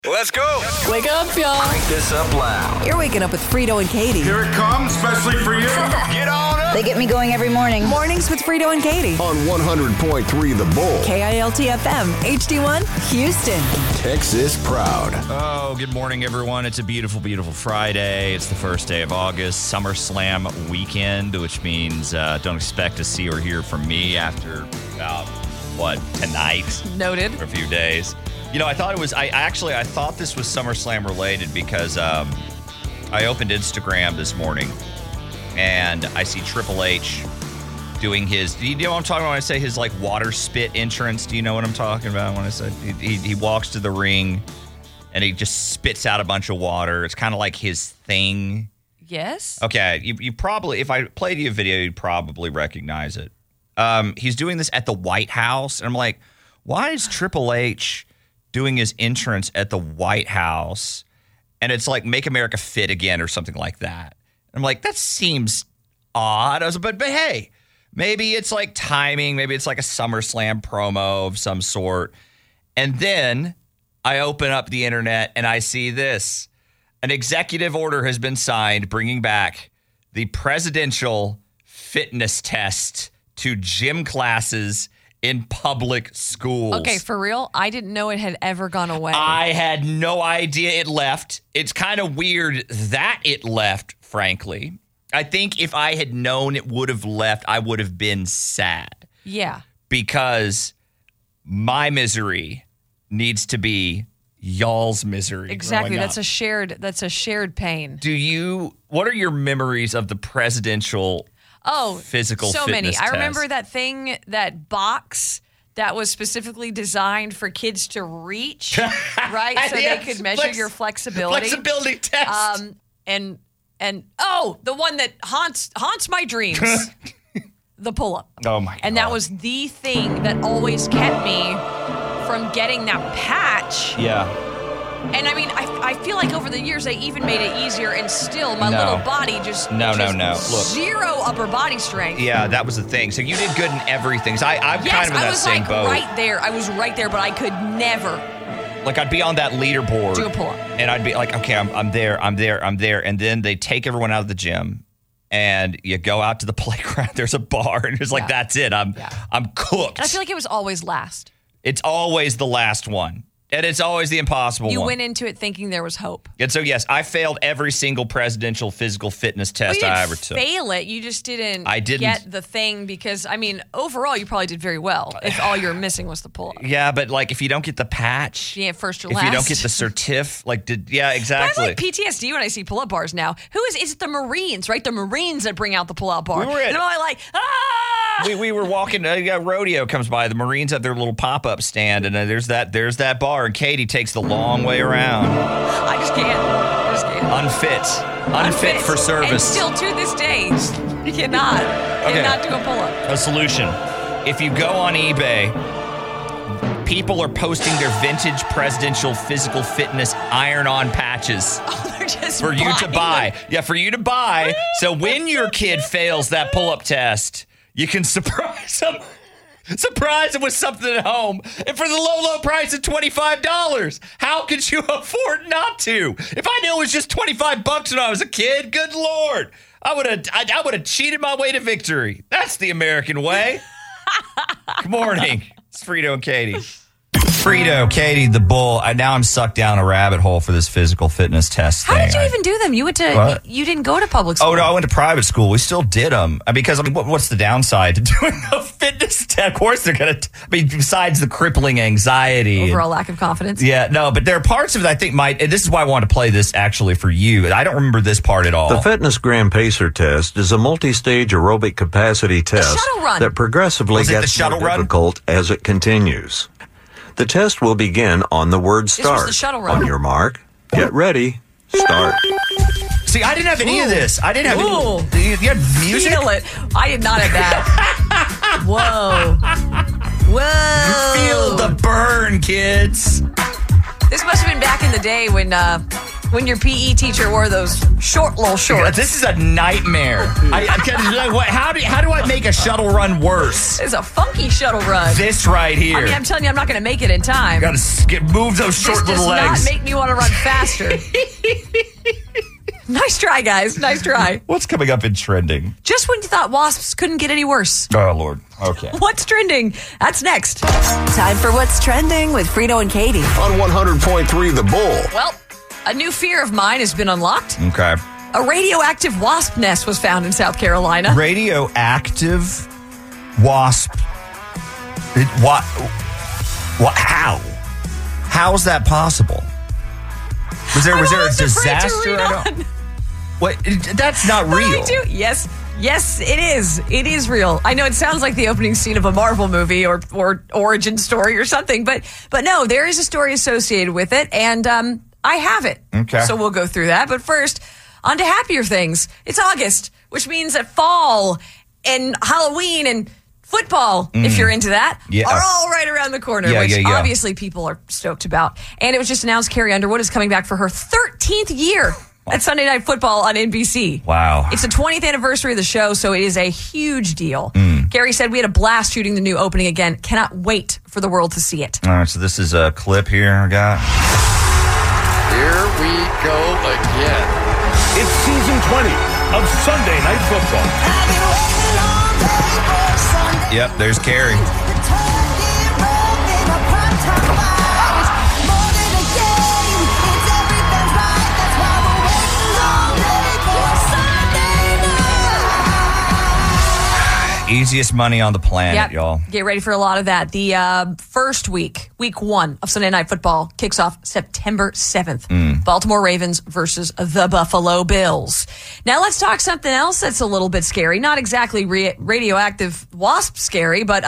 Let's go. Wake up, y'all. Wake this up loud. You're waking up with Frito and Katie. Here it comes, especially for you. Get on up. They get me going every morning. Mornings with Frito and Katie. On 100.3 The Bull. KILT-FM, HD1, Houston. Texas proud. Oh, good morning, everyone. It's a beautiful, beautiful Friday. It's the first day of August, SummerSlam weekend, which means don't expect to see or hear from me after tonight? Noted. For a few days. You know, I thought this was SummerSlam related because I opened Instagram this morning and I see Triple H doing his, do you know what I'm talking about when I say his like water spit entrance? Do you know what I'm talking about when I say he walks to the ring and he just spits out a bunch of water? It's kind of like his thing. Yes. Okay, you probably, if I played you a video, you'd probably recognize it. He's doing this at the White House and I'm like, why is Triple H doing his entrance at the White House, and it's like Make America Fit Again or something like that. I'm like, that seems odd. I was like, but hey, maybe it's like timing. Maybe it's like a SummerSlam promo of some sort. And then I open up the internet and I see this. An executive order has been signed bringing back the presidential fitness test to gym classes in public schools. Okay, for real? I didn't know it had ever gone away. I had no idea it left. It's kind of weird that it left, frankly. I think if I had known it would have left, I would have been sad. Yeah. Because my misery needs to be y'all's misery. Exactly. That's a shared pain. What are your memories of the presidential physical so fitness many. test? I remember that box that was specifically designed for kids to reach, right? So they could measure your flexibility. Flexibility test. And the one that haunts my dreams. The pull-up. Oh my God. And that was the thing that always kept me from getting that patch. Yeah. And I mean, I feel like over the years they even made it easier, and still my little body just no. Look, zero upper body strength. Yeah, that was the thing. So you did good in everything. So I'm kind of in that same boat. Right there. I was right there, but I could never. Like I'd be on that leaderboard. Do a pull-up. And I'd be like, okay, I'm there. And then they take everyone out of the gym and you go out to the playground. There's a bar and it's like, that's it. I'm cooked. And I feel like it was always last. It's always the last one. And it's always the impossible one. You went into it thinking there was hope. And so, yes, I failed every single presidential physical fitness test I ever took. Fail it. You just didn't get the thing because, I mean, overall, you probably did very well if all you're missing was the pull-up. Yeah, but like if you don't get the patch. Yeah, first or if last. you don't get the certif, exactly. I have like PTSD when I see pull-up bars now. Is it the Marines, right? The Marines that bring out the pull-up bar. And I'm like, We were walking, rodeo comes by. The Marines have their little pop-up stand, and there's that bar, and Katie takes the long way around. I just can't. Unfit for service. And still to this day, you cannot do a pull-up. A solution. If you go on eBay, people are posting their vintage presidential physical fitness iron-on patches. Oh, they're just for you to buy. Yeah, for you to buy. So when your kid fails that pull-up test, you can surprise them with something at home. And for the low price of $25, how could you afford not to? If I knew it was just $25 when I was a kid, good Lord, I would have cheated my way to victory. That's the American way. Good morning. It's Frito and Katie. Frito, Katie, the bull. Now I'm sucked down a rabbit hole for this physical fitness test thing. How did you even do them? You didn't go to public school. Oh, no, I went to private school. We still did them. Because, what's the downside to doing a fitness test? Of course they're going to, besides the crippling anxiety. Overall lack of confidence. Yeah, no, but there are parts of it I think and this is why I wanted to play this actually for you. I don't remember this part at all. The Fitness Grand Pacer test is a multi-stage aerobic capacity test that progressively gets more difficult as it continues. The test will begin on the word start. The shuttle run. On your mark, get ready, start. See, I didn't have any of this. I didn't have any. You had music? Feel it. I did not have that. Whoa. Feel the burn, kids. This must have been back in the day when when your PE teacher wore those little shorts. This is a nightmare. How do I make a shuttle run worse? It's a funky shuttle run. This right here. I mean, I'm telling you, I'm not going to make it in time. Got to move those short little legs. This does not make me want to run faster. Nice try, guys. Nice try. What's coming up in trending? Just when you thought wasps couldn't get any worse. Oh, Lord. Okay. What's trending? That's next. Time for What's Trending with Frito and Katie. On 100.3 The Bull. Well, a new fear of mine has been unlocked. Okay. A radioactive wasp nest was found in South Carolina. Radioactive wasp. What? How? How is that possible? Was there a disaster? What? That's not real. Yes, it is. It is real. I know it sounds like the opening scene of a Marvel movie or origin story or something, but no, there is a story associated with it, and I have it. Okay. So we'll go through that. But first, on to happier things. It's August, which means that fall and Halloween and football, if you're into that, are all right around the corner, which obviously people are stoked about. And it was just announced Carrie Underwood is coming back for her 13th year at Sunday Night Football on NBC. Wow. It's the 20th anniversary of the show, so it is a huge deal. Carrie said, we had a blast shooting the new opening again. Cannot wait for the world to see it. All right, so this is a clip here I got. Here we go again. It's season 20 of Sunday Night Football. Yep, there's Carrie. Easiest money on the planet, y'all. Get ready for a lot of that. The first week 1 of Sunday Night Football kicks off September 7th. Baltimore Ravens versus the Buffalo Bills. Now let's talk something else that's a little bit scary. Not exactly radioactive wasp scary, but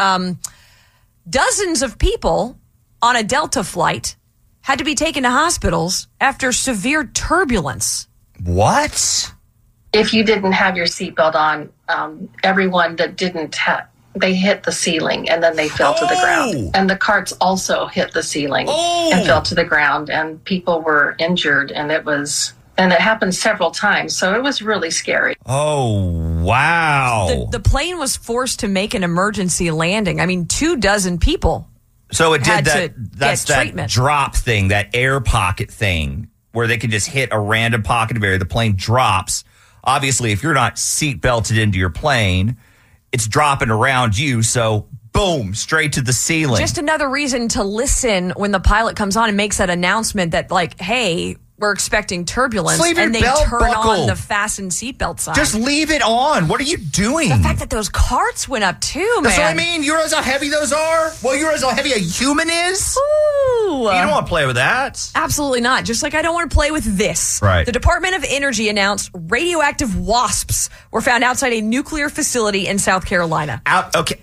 dozens of people on a Delta flight had to be taken to hospitals after severe turbulence. What? If you didn't have your seatbelt on, everyone that didn't they hit the ceiling and then they fell to the ground. And the carts also hit the ceiling and fell to the ground, and people were injured, and it happened several times. So it was really scary. Oh, wow. The plane was forced to make an emergency landing. I mean, 24 people. So it did that. That's that treatment. Drop thing, that air pocket thing, where they can just hit a random pocket of air. The plane drops. Obviously, if you're not seat belted into your plane, it's dropping around you. So, boom, straight to the ceiling. Just another reason to listen when the pilot comes on and makes that announcement that, like, hey, we're expecting turbulence. And they turn on the fasten seatbelt sign. Just leave it on. What are you doing? The fact that those carts went up too, man. That's what I mean. You realize how heavy those are? Well, you realize how heavy a human is? Ooh. You don't want to play with that. Absolutely not. Just like I don't want to play with this. Right. The Department of Energy announced radioactive wasps were found outside a nuclear facility in South Carolina. Okay.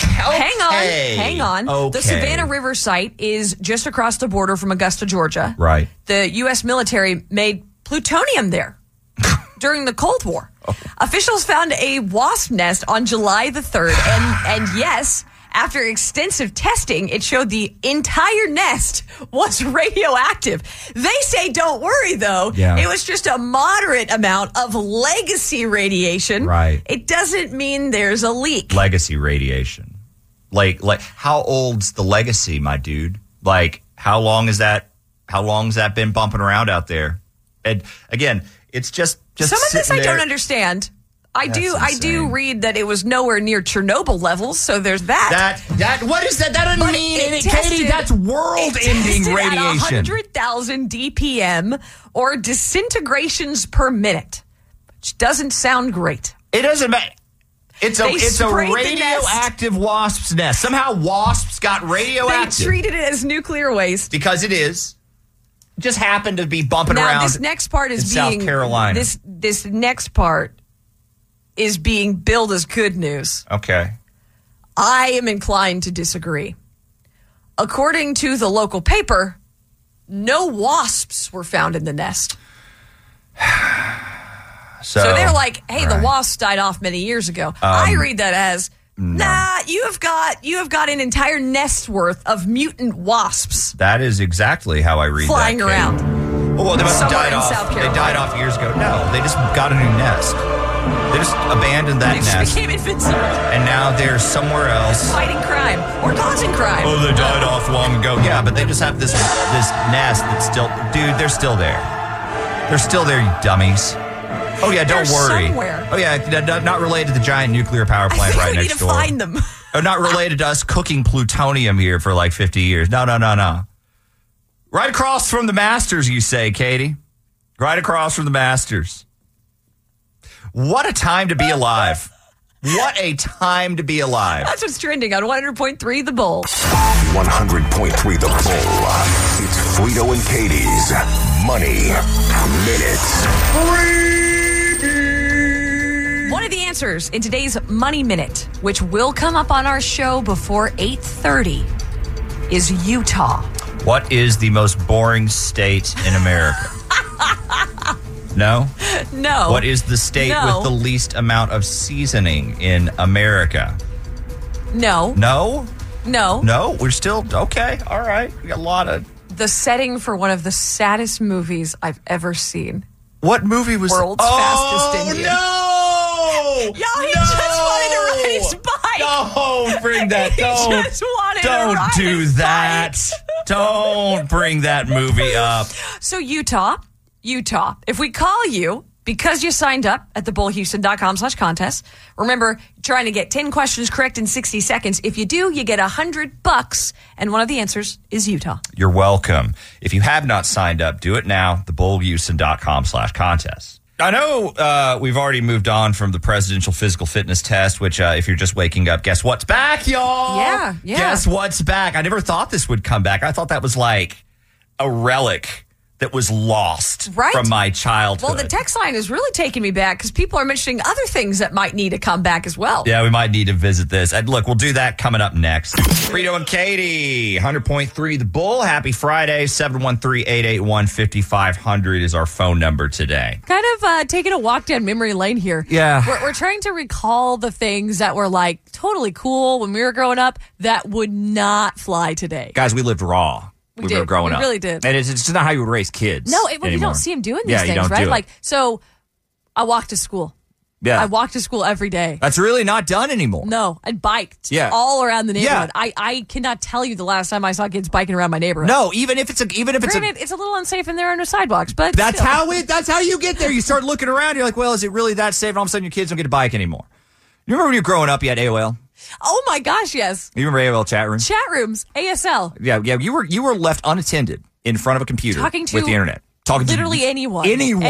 Hang on. Okay. The Savannah River site is just across the border from Augusta, Georgia. Right. The U.S. military made plutonium there during the Cold War. Officials found a wasp nest on July the 3rd, and yes, after extensive testing, it showed the entire nest was radioactive. They say, don't worry, though. Yeah. It was just a moderate amount of legacy radiation. Right. It doesn't mean there's a leak. Legacy radiation. Like how old's the legacy, my dude? Like, how long has that been bumping around out there? And again, it's just some of this I there. don't understand. I do read that it was nowhere near Chernobyl levels, so there's that. That what is that? That doesn't mean anything, Katie. That's world-ending radiation. At 100,000 DPM or disintegrations per minute, which doesn't sound great. It doesn't matter. It's a radioactive wasp's nest. Somehow wasps got radioactive. They treated it as nuclear waste because it is. Just happened to be bumping around. Now this next part is being South Carolina. This next part is being billed as good news. Okay. I am inclined to disagree. According to the local paper, no wasps were found in the nest. So they're like, hey, the wasps died off many years ago. I read that as, you have got an entire nest worth of mutant wasps. That is exactly how I read flying that, around. Well, they must have Somewhere died in off. South They Carolina. died off years ago. No, they just got a new nest. They just abandoned that They just nest. became invincible. And now they're somewhere else. Fighting crime or causing crime. Oh, they died off long ago. Yeah, but they just have this nest that's still... Dude, they're still there. They're still there, you dummies. Oh, yeah, don't They're worry. somewhere. Oh, yeah, not related to the giant nuclear power plant right next door. I think we need to find them. Oh, not related to us cooking plutonium here for like 50 years. No. Right across from the Masters, you say, Katie. Right across from the Masters. What a time to be alive. What a time to be alive. That's what's trending on 100.3 The Bull. 100.3 The Bull. It's Frito and Katie's Money Minute. One of the answers in today's Money Minute, which will come up on our show before 8:30, is Utah. What is the most boring state in America? No? No. What is the state with the least amount of seasoning in America? No. No? No. No? We're still... Okay. All right. We got a lot of... The setting for one of the saddest movies I've ever seen. What movie was... World's Fastest Indian. No! Y'all, he just wanted to ride his bike. Don't bring that. He just wanted to Don't ride do his that. Don't bring that movie up. So Utah, if we call you because you signed up at thebullhouston.com/contest, remember, trying to get 10 questions correct in 60 seconds. If you do, you get $100, and one of the answers is Utah. You're welcome. If you have not signed up, do it now, thebullhouston.com/contest. I know we've already moved on from the presidential physical fitness test, which if you're just waking up, guess what's back, y'all? Yeah. Guess what's back? I never thought this would come back. I thought that was like a relic that was lost from my childhood. Well, the text line is really taking me back because people are mentioning other things that might need to come back as well. Yeah, we might need to visit this. And look, we'll do that coming up next. Frito and Katie, 100.3 The Bull. Happy Friday. 713-881-5500 is our phone number today. Kind of taking a walk down memory lane here. Yeah. We're trying to recall the things that were like totally cool when we were growing up that would not fly today. Guys, we lived raw. We were growing up. We really did. And it's just not how you would raise kids. No, you don't see them doing these things, you don't right? do it. Like, so I walked to school. Yeah. I walked to school every day. That's really not done anymore. No, I biked all around the neighborhood. Yeah. I cannot tell you the last time I saw kids biking around my neighborhood. No, even if it's Granted, it's a little unsafe and there are no sidewalks, but that's still. how you get there. You start looking around, you're like, well, is it really that safe? And all of a sudden your kids don't get a bike anymore. You remember when you were growing up, you had AOL? Oh my gosh, yes. You remember AOL chat rooms? Chat rooms, ASL. Yeah, you were left unattended in front of a computer Talking to with the internet. Talking literally to anyone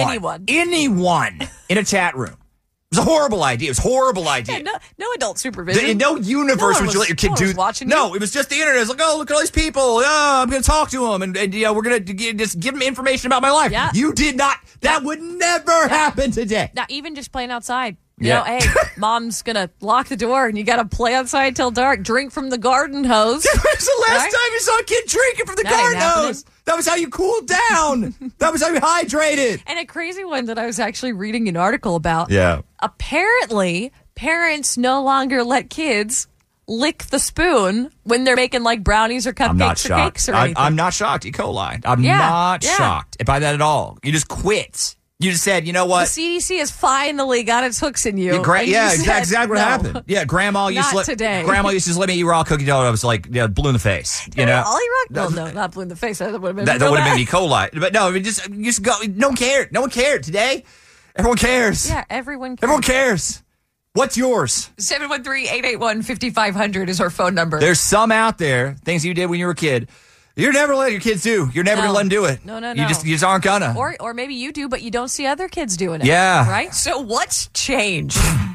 in a chat room. It was a horrible idea. Yeah, no adult supervision. No universe would you let your kid do. Watching no, it was just the internet. It was like, oh, look at all these people. Oh, I'm going to talk to them, and we're going to just give them information about my life. Yeah. You did not. That would never happen today. Not even just playing outside. Yeah. You know, hey, mom's going to lock the door and you got to play outside till dark. Drink from the garden hose. When was the last time you saw a kid drinking from the garden hose? That was how you cooled down. That was how you hydrated. And a crazy one that I was actually reading an article about. Yeah. Apparently, parents no longer let kids lick the spoon when they're making like brownies or cupcakes or cakes or anything. I'm not shocked. E. coli. I'm not shocked by that at all. You just quit. You just said, you know what? The CDC has finally got its hooks in you. Exactly what happened. Yeah, Grandma used to today. Grandma used to let me eat raw cookie dough. I was like, blue in the face. You know, well, no, not blue in the face. That would have been that would have been E. coli. But no, I mean, just go. No one cared. No one cared today. Everyone cares. Yeah, everyone cares. Everyone cares. What's yours? 713-881-5500 is our phone number. There's some out there, things you did when you were a kid. You're never letting your kids do. You're never going to let them do it. No. You just aren't gonna. Or maybe you do, but you don't see other kids doing it. Yeah. Right? So what's changed?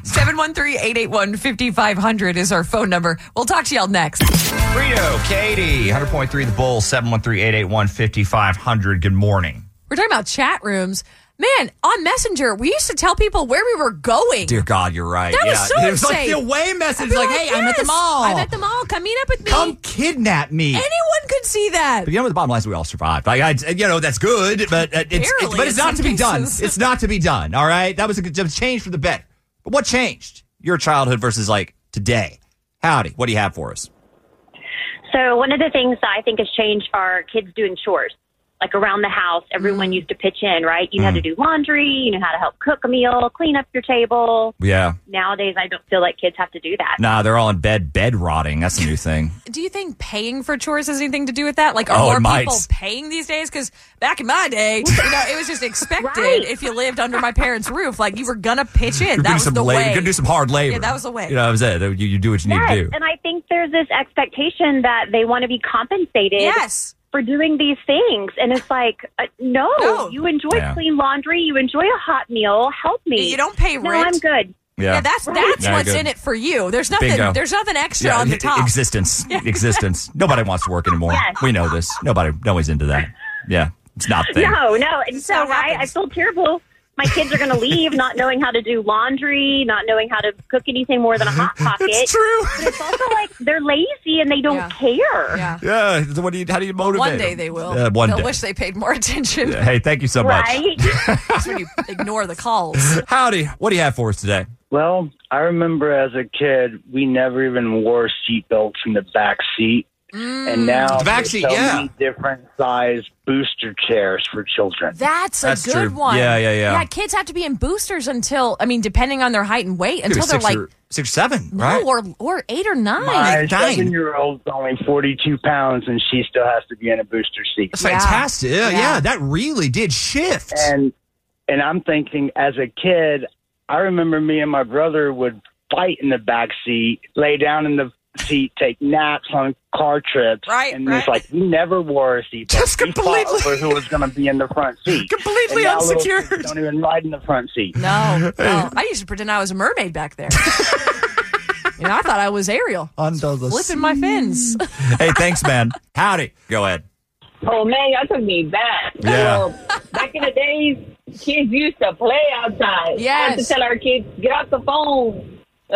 713-881-5500 is our phone number. We'll talk to y'all next. Frito, Katie, 100.3 The Bull, 713-881-5500. Good morning. We're talking about chat rooms. Man, on Messenger, we used to tell people where we were going. Dear God, you're right. That was so It was like insane. the away message. Like, hey, I'm at the mall. I'm at the mall. Come meet up with me. Come kidnap me. Anyone could see that. But you know what the bottom line is? We all survived. That's good, but it's not to be done. It's not to be done. All right, that was a change for the better. But what changed? Your childhood versus like today. Howdy, what do you have for us? So one of the things that I think has changed are kids doing chores. like around the house, everyone used to pitch in, right? You had to do laundry, you knew how to help cook a meal, clean up your table. Yeah. Nowadays, I don't feel like kids have to do that. Nah, they're all in bed rotting. That's a new thing. Do you think paying for chores has anything to do with that? Like, are more people paying these days? Because back in my day, it was just expected if you lived under my parents' roof. Like, you were going to pitch in. That was the way. You're going to do some hard labor. Yeah, that was the way. That was it. You do what you need to do. And I think there's this expectation that they want to be compensated for doing these things. And it's like, no. You enjoy clean laundry. You enjoy a hot meal. Help me. You don't pay rent. No, I'm good. Yeah, that's what's in it for you. There's nothing. Bingo. There's nothing extra on the top. Existence. Nobody wants to work anymore. Yes. We know this. Nobody's into that. Yeah, it's not a thing. No. And so I feel terrible. My kids are going to leave not knowing how to do laundry, not knowing how to cook anything more than a Hot Pocket. It's true. But it's also like they're lazy and they don't care. Yeah. So how do you motivate One day them? they will. They'll wish they paid more attention. Yeah. Hey, thank you so much. Right? That's when you ignore the calls. Howdy. What do you have for us today? Well, I remember as a kid, we never even wore seatbelts in the back seat. And now the back seat, many different size booster chairs for children. That's a good true. one. Yeah. Kids have to be in boosters until, depending on their height and weight, until they're like 6 or 7, right? or 8 or 9. My 7-year-old's only 42 pounds, and she still has to be in a booster seat. That's fantastic. Yeah, that really did shift. And I'm thinking, as a kid, I remember me and my brother would fight in the back seat, lay down in the seat, take naps on car trips, and it's like we never wore a seatbelt. Just completely we fought over who was going to be in the front seat. Completely and now unsecured. Little kids don't even ride in the front seat. No. I used to pretend I was a mermaid back there. I thought I was Ariel. Under the flipping my fins. Hey, thanks, man. Howdy. Go ahead. Oh, man, y'all took me back. Yeah. Back in the days, kids used to play outside. Yes. I used to tell our kids, get off the phone.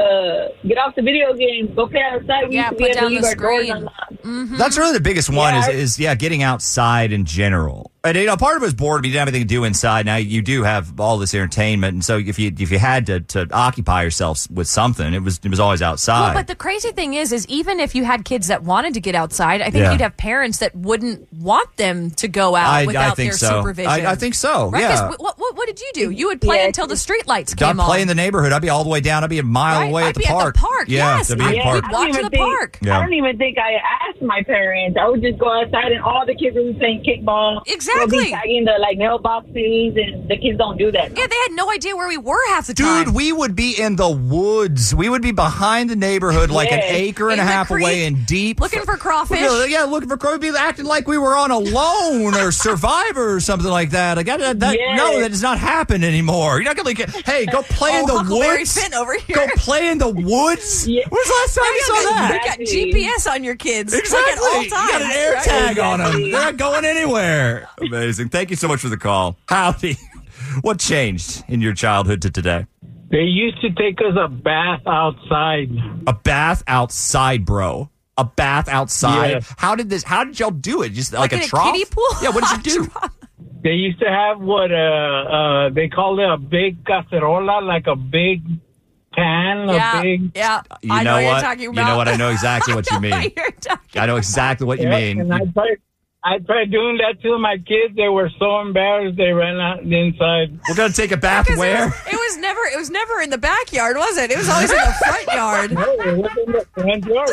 Get off the video games. Go play outside. We used to be able to leave our doors unlocked. That's really the biggest one is getting outside in general. And part of it was boredom. You didn't have anything to do inside. Now you do have all this entertainment, and so if you had to occupy yourself with something, it was always outside. Well, but the crazy thing is even if you had kids that wanted to get outside, I think you'd have parents that wouldn't want them to go out without their supervision. I think so. Right? Yeah. What did you do? You would play until the street lights came on. I'd play in the neighborhood. I'd be all the way down. I'd be a mile away at the park. Yes. I'd be at the park. We'd walk to the park. I don't even think I asked my parents. I would just go outside, and all the kids would be playing kickball. Exactly. They'll be tagging the mailboxes, and the kids don't do that. Yeah, they had no idea where we were half the time. Dude, we would be in the woods. We would be behind the neighborhood, like an acre and a half away and deep. Looking for crawfish. Looking for crawfish. We'd be acting like we were on Alone or Survivor or something like that. No, that does not happen anymore. You're not going to hey, go play in the woods. Finn over here. Go play in the woods. Yeah. When's the last time you saw that? You got GPS on your kids. Exactly. Like at all times. You got an air tag on them. They're not going anywhere. Amazing. Thank you so much for the call. Howdy. What changed in your childhood to today? They used to take us a bath outside. A bath outside, bro. A bath outside. Yeah. How did y'all do it? Just like a in trough? A kiddie pool? Yeah, what did you do? They used to have what they called it a big cacerola, like a big pan, a big. Yeah, I know what you're talking about. You know what? I know exactly what you mean. I know exactly what you mean. And I tried doing that to my kids. They were so embarrassed they ran out inside. We're gonna take a bath where? It was never in the backyard, was it? It was always in the front yard. No, it was in the front yard.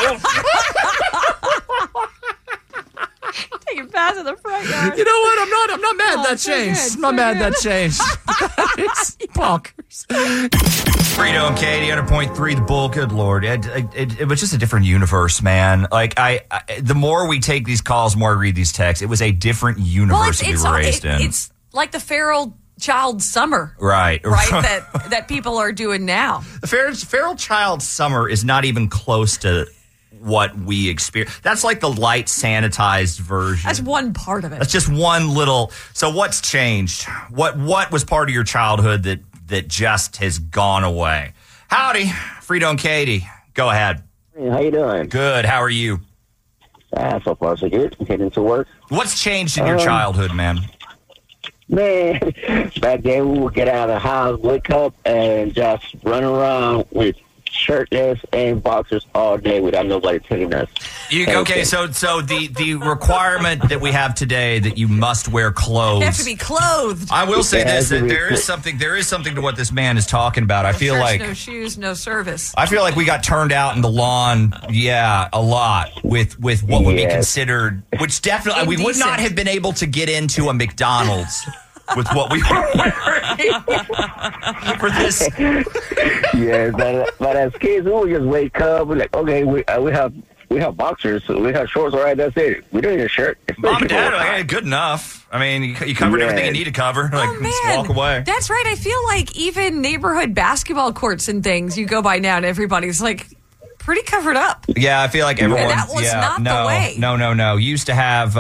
Yeah. Taking baths in the front yard. You know what? I'm not mad that changed. I'm not mad that changed. It's bonkers. Frito and Katie, 100.3 The Bull. Good Lord. It was just a different universe, man. Like, the more we take these calls, the more I read these texts. It was a different universe that we were raised in. It's like the feral child summer. Right. That people are doing now. The feral child summer is not even close to what we experience. That's like the light sanitized version. That's one part of it. That's just one little. So what's changed? What was part of your childhood that just has gone away? Howdy, Frito and Katie. Go ahead. Hey, how you doing? Good. How are you? So far so good. I'm heading to work. What's changed in your childhood, man? Man, back then we would get out of the house, wake up, and just run around with shirtless and boxers all day without nobody telling us. Okay, so the requirement that we have today that you must wear clothes. You have to be clothed. I will say this: that there is something to what this man is talking about. I feel like no shoes, no service. I feel like we got turned out in the lawn, a lot with what would be considered, which definitely we would not have been able to get into a McDonald's. With what we were wearing for this. Yes, but as kids, we would just wake up. We're like, okay, we have boxers, so we have shorts, all right, that's it. We don't need a shirt. Mom and Dad are like, hey, good enough. I mean, you covered everything you need to cover. Just walk away. That's right. I feel like even neighborhood basketball courts and things you go by now, and everybody's like pretty covered up. Yeah, I feel like everyone. That was not the way. No. Used to have.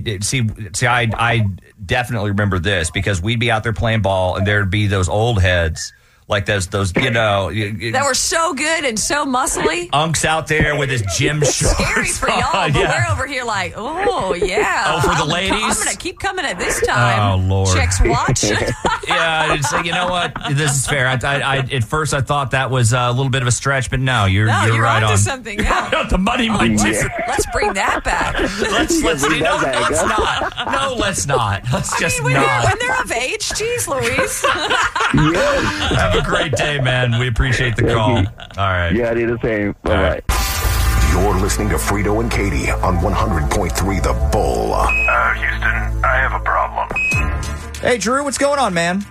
I definitely remember this because we'd be out there playing ball, and there'd be those old heads. Like those, that were so good and so muscly. Unks out there with his gym shorts. Scary for y'all, but we're over here like, oh yeah. Oh, for the ladies, I'm gonna keep coming at this time. Oh Lord, checks watch. Yeah, it's like, you know what? This is fair. I at first I thought that was a little bit of a stretch, but no, you're right on. Something. Yeah. The money might differ. Let's bring that back. Let's not. No, let's not. Let's just not. When they're of age, geez, Louise. Have a great day, man. We appreciate the call. All right. Yeah, I do the same. Bye-bye. You're listening to Frito and Katie on 100.3 The Bull. Houston, I have a problem. Hey, Drew, what's going on, man?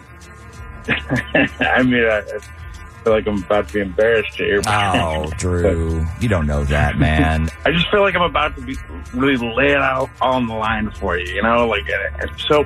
I mean, I feel like I'm about to be embarrassed here. Oh, Drew, you don't know that, man. I just feel like I'm about to be really lay it out on the line for you, you know? So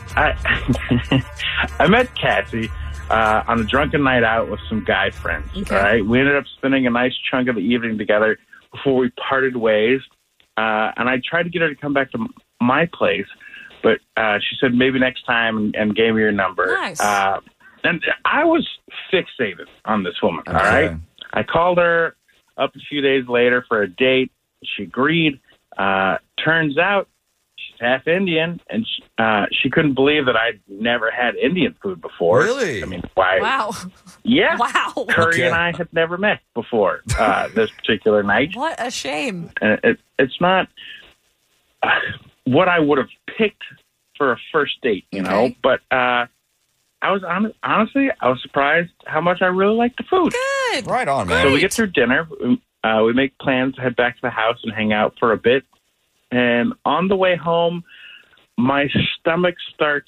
I met Cassie on a drunken night out with some guy friends. Okay. All right, we ended up spending a nice chunk of the evening together before we parted ways. And I tried to get her to come back to my place, but she said maybe next time and gave me your number. Nice. And I was fixated on this woman. Okay. All right, I called her up a few days later for a date. She agreed. Turns out she's half Indian, and she couldn't believe that I'd never had Indian food before. Really? I mean, why? Wow. Yeah. Wow. Curry and I had never met before this particular night. What a shame. And it's not what I would have picked for a first date, you know, but I was honestly, I was surprised how much I really liked the food. Good. Right on, man. So we get through dinner. We make plans to head back to the house and hang out for a bit. And on the way home, my stomach starts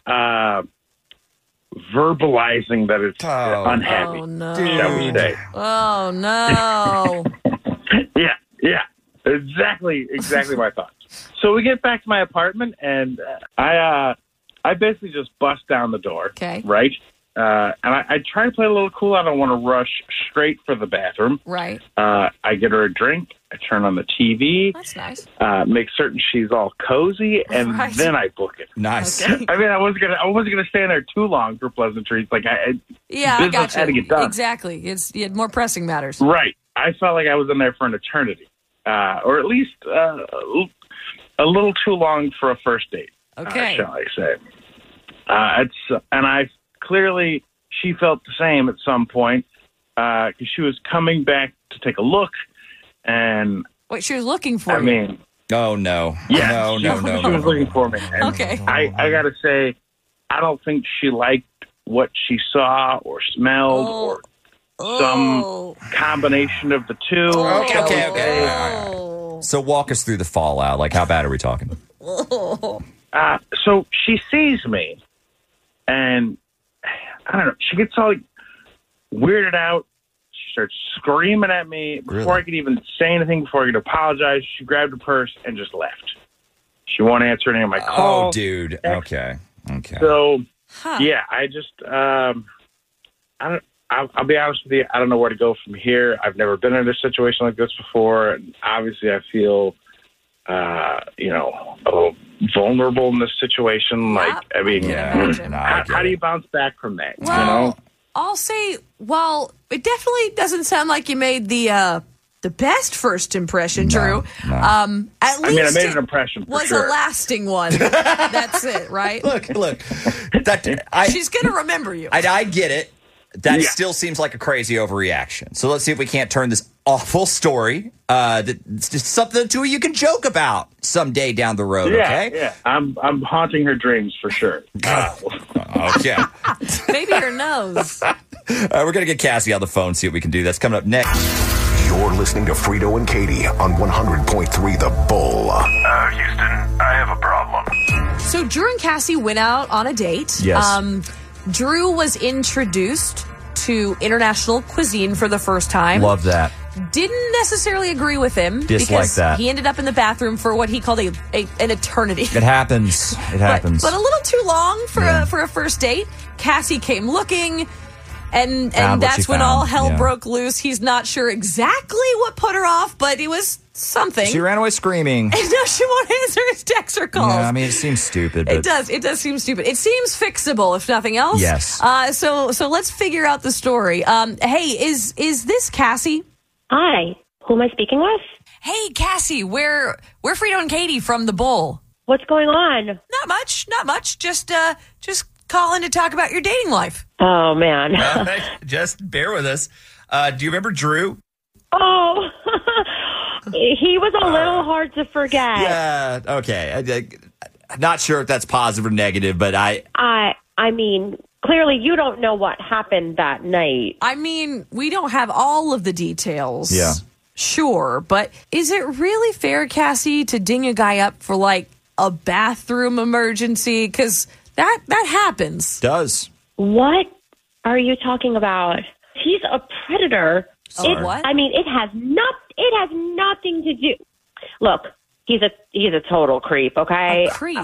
verbalizing that it's unhappy. Oh, no. Shall we say? Oh, no. Yeah. Exactly my thoughts. So we get back to my apartment, and I basically just bust down the door. Okay. Right? And I try to play a little cool. I don't want to rush straight for the bathroom. Right. I get her a drink. I turn on the TV. That's nice. Make certain she's all cozy, and then I book it. Nice. Okay. I mean, I wasn't gonna stay in there too long for pleasantries. Like I got you. Had to get done. Exactly. You had more pressing matters. Right. I felt like I was in there for an eternity, or at least a little too long for a first date. Okay. Shall I say? And I clearly she felt the same at some point because she was coming back to take a look, and wait, she was looking for I mean, oh no, yeah, no. She was looking for me. And okay. I gotta say, I don't think she liked what she saw or smelled or some combination of the two. Okay. So walk us through the fallout. Like, how bad are we talking? So she sees me, and I don't know. She gets all weirded out. She starts screaming at me before I could even say anything. Before I could apologize, she grabbed her purse and just left. She won't answer any of my calls. Oh, dude. Okay. So, yeah, I just I'll be honest with you. I don't know where to go from here. I've never been in a situation like this before. And obviously, I feel, a little vulnerable in this situation. Yeah. Like, I mean, how do you bounce back from that? Well, I'll say, it definitely doesn't sound like you made the best first impression, Drew. No. At least I made an impression. For was a lasting one. That's it, right? Look. She's gonna remember you. I get it. That still seems like a crazy overreaction. So let's see if we can't turn this awful story that's just something the two of you can joke about someday down the road, okay? Yeah, I'm haunting her dreams for sure. Okay. Maybe her nose. We're going to get Cassie on the phone, see what we can do. That's coming up next. You're listening to Frito and Katie on 100.3 The Bull. Houston, I have a problem. So Drew and Cassie went out on a date. Yes. Drew was introduced to international cuisine for the first time. Love that. Didn't necessarily agree with him. Dislike because that. He ended up in the bathroom for what he called an eternity. It happens. It happens. But a little too long for a first date. Cassie came looking, and that's when all hell broke loose. He's not sure exactly what put her off, but it was something. She ran away screaming. And now she won't answer his texts or calls. Yeah, I mean, it seems stupid. But It does seem stupid. It seems fixable, if nothing else. Yes. So let's figure out the story. Hey, is this Cassie? Hi. Who am I speaking with? Hey, Cassie. We're Frito and Katie from The Bull. What's going on? Not much. Just calling to talk about your dating life. Oh, man. Just bear with us. Do you remember Drew? Oh, he was a little hard to forget. Yeah. Okay. Not sure if that's positive or negative, but I mean, clearly you don't know what happened that night. I mean, we don't have all of the details. Yeah. Sure, but is it really fair, Cassie, to ding a guy up for like a bathroom emergency? Because that happens. Does. What are you talking about? He's a predator. What? I mean, it has nothing to do. Look, he's a total creep. Okay. A creep.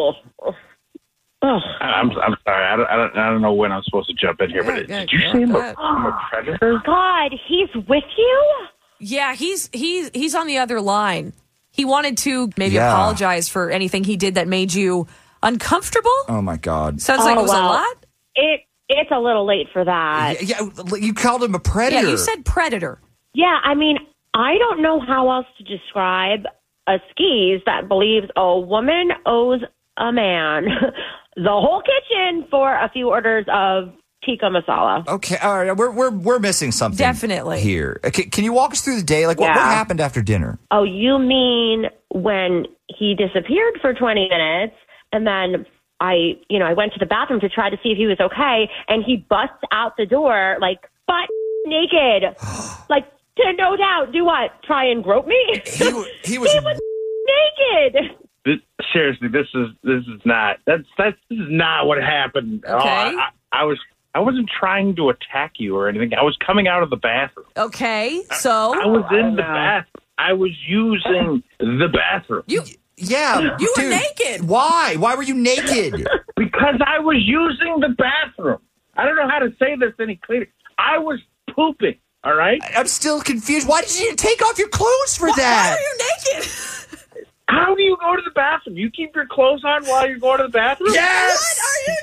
I'm sorry. I don't know when I'm supposed to jump in here, but did you say I'm a predator? God, he's with you? Yeah, he's on the other line. He wanted to maybe apologize for anything he did that made you uncomfortable. Oh my God. Sounds like it was a lot. It's a little late for that. Yeah, you called him a predator. Yeah, you said predator. Yeah, I mean, I don't know how else to describe a skis that believes a woman owes a man the whole kitchen for a few orders of tikka masala. Okay, all right, we're missing something. Definitely here. Can you walk us through the day? Like, what happened after dinner? Oh, you mean when he disappeared for 20 minutes, and then I went to the bathroom to try to see if he was okay, and he busts out the door like butt naked, like to no doubt do what? Try and grope me? He was naked. Seriously, this is not what happened. Okay. I wasn't trying to attack you or anything. I was coming out of the bathroom. Okay, so I was in the bathroom. I was using the bathroom. You were naked. Why? Why were you naked? Because I was using the bathroom. I don't know how to say this any clearer. I was pooping. All right. I'm still confused. Why did you take off your clothes for that? Why are you naked? How do you go to the bathroom? You keep your clothes on while you're going to the bathroom? Yes!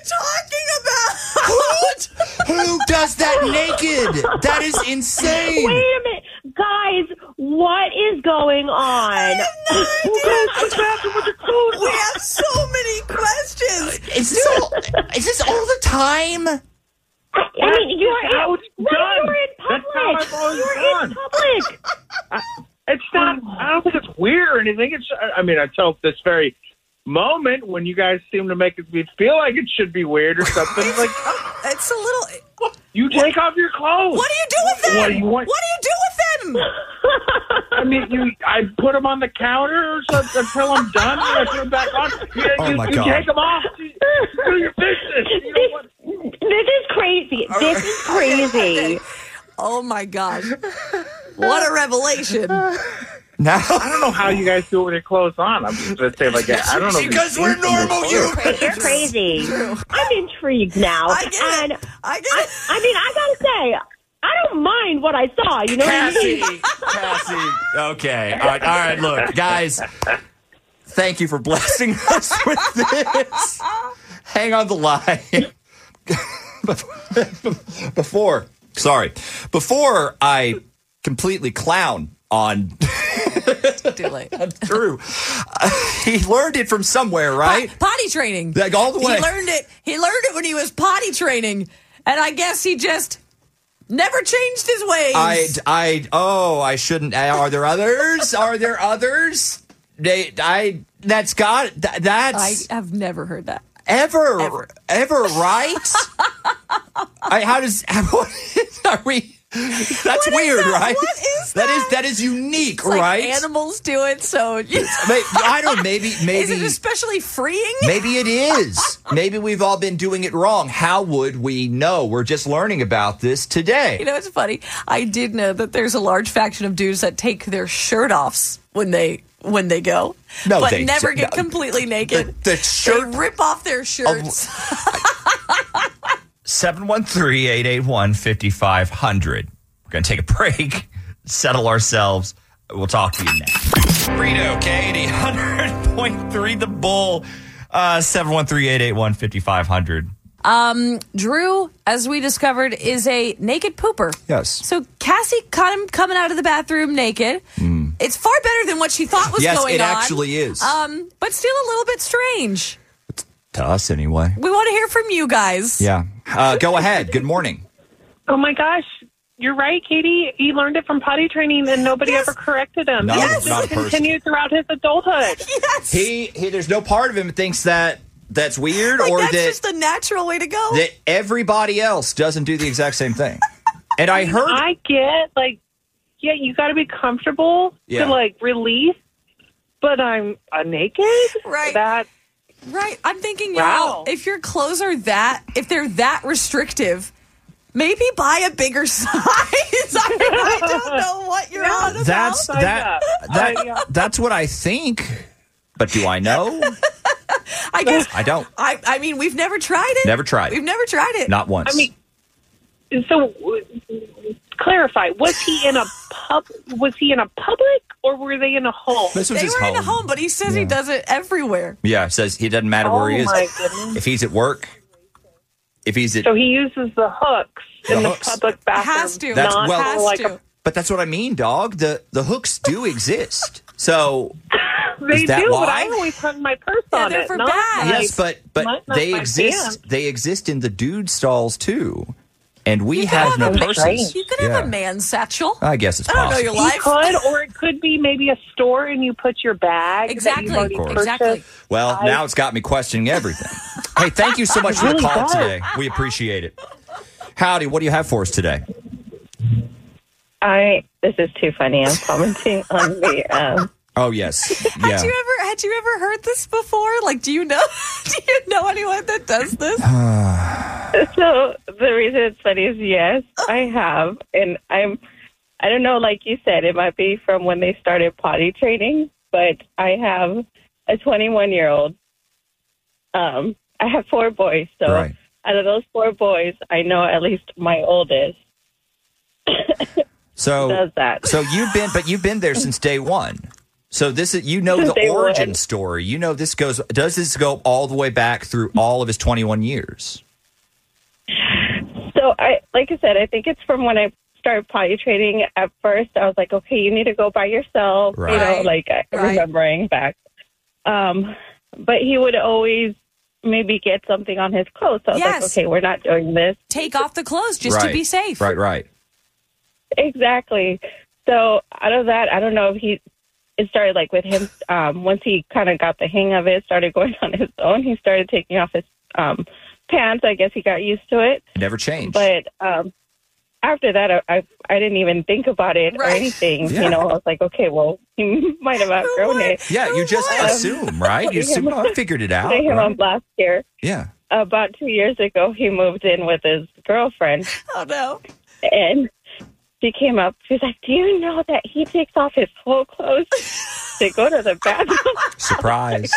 What are you talking about? Who does that naked? That is insane. Wait a minute. Guys, what is going on? Who goes to the bathroom with their clothes on? We have so many questions. Is this all the time? I mean, you're in public. That's how I've always done. In public. It's not. I don't think it's weird or anything. I felt this very moment when you guys seem to make me feel like it should be weird or something. Like it's a little. You take off your clothes. What do you do with them? What do you do with them? I mean, I put them on the counter or something until I'm done, and I put them back on. You take them off. Do your business. This is crazy. This is crazy. Okay. Oh my gosh! What a revelation! Now I don't know how you guys do it with your clothes on. I'm just gonna say I don't know. Because we're normal. You're crazy. I'm intrigued now. I get it. I mean, I gotta say, I don't mind what I saw. You know Cassie, what I mean? Cassie. Okay. All right. Look, guys. Thank you for blessing us with this. Hang on the line. Before I completely clown on Drew, he learned it from somewhere, right? Potty training. Like all the way. He learned it when he was potty training. And I guess he just never changed his ways. I shouldn't. Are there others? Are there others? I have never heard that. Ever, right? Are we? That's weird, right? What is that? That is unique, it's right? Like animals do it, so I don't. Maybe is it especially freeing? Maybe it is. Maybe we've all been doing it wrong. How would we know? We're just learning about this today. You know, it's funny. I did know that there's a large faction of dudes that take their shirt offs when they go, but they never get completely naked. They rip off their shirts. 713-881-5500. We're going to take a break, settle ourselves. We'll talk to you next. Frito, Katie, 100.3 The Bull, 713-881-5500. Drew, as we discovered, is a naked pooper. Yes. So Cassie caught him coming out of the bathroom naked. It's far better than what she thought was going on. Yes, it actually is. But still a little bit strange. To us, anyway. We want to hear from you guys. Yeah. Go ahead. Good morning. Oh, my gosh. You're right, Katie. He learned it from potty training, and nobody ever corrected him. Not It continued throughout his adulthood. Yes. He there's no part of him that thinks that's weird, or that's that just the natural way to go. That everybody else doesn't do the exact same thing. And I heard... I get, you got to be comfortable to, release, but I'm naked? Right. Right. I'm thinking, if your clothes are if they're that restrictive, maybe buy a bigger size. I don't know what you're on about. That's what I think. But do I know? I guess I don't. I mean, we've never tried it. Never tried it. We've never tried it. Not once. I mean, so clarify. Was he in a public, or were they in a home? This was they his were home. in a home, but he says he does it everywhere. Yeah, says he doesn't matter where he is. My goodness. If he's at work, so he uses the hooks in the public bathroom. Has to. But that's what I mean, dog. The hooks do exist. So they is that do, why? but I always hung my purse on they're it. for bags. Yes, but they exist. Pants. They exist in the dude stalls too, and we have no purses. You could have a man satchel. I guess it's possible. I don't know your life. You could, or it could be maybe a store and you put your bag. Exactly. Well, now it's got me questioning everything. Hey, thank you so much for the call today. We appreciate it. Howdy, what do you have for us today? This is too funny. I'm commenting on the. Oh yes. Yeah. Had you ever heard this before? Do you know anyone that does this? So the reason it's funny is yes, I have, and I don't know. Like you said, it might be from when they started potty training, but I have a 21-year-old. I have 4 boys, so out of those 4 boys, I know at least my oldest. So does that. So you've been there since day one. So this is the origin story. Does this go all the way back through all of his 21 years? So like I said, I think it's from when I started potty training. At first, I was like, okay, you need to go by yourself. Right. Remembering back. But he would always maybe get something on his clothes. So I was like, okay, we're not doing this. Take off the clothes just to be safe. Right. Exactly. So out of that, I don't know if it started with him. Once he kind of got the hang of it, started going on his own. He started taking off his pants. I guess he got used to it. It never changed. But after that, I didn't even think about it or anything. Yeah. I was like, okay, well, he might have outgrown it. Yeah, you just assume, right? You assume, I figured it out. Putting him on blast here. Yeah. About 2 years ago, he moved in with his girlfriend. Oh, no. And she came up. She's like, do you know that he takes off his whole clothes to go to the bathroom? Surprise.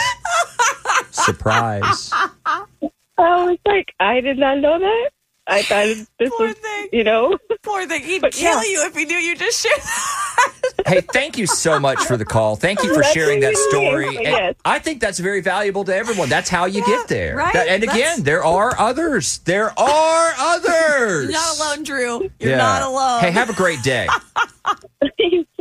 I was like, I did not know that. I thought this was, Poor thing. He'd kill you if he knew you just shared that. Hey, thank you so much for the call. Thank you for sharing that story. Yes. And I think that's very valuable to everyone. That's how you get there. Right? And again, there are others. You're not alone, Drew. You're not alone. Hey, have a great day. You too.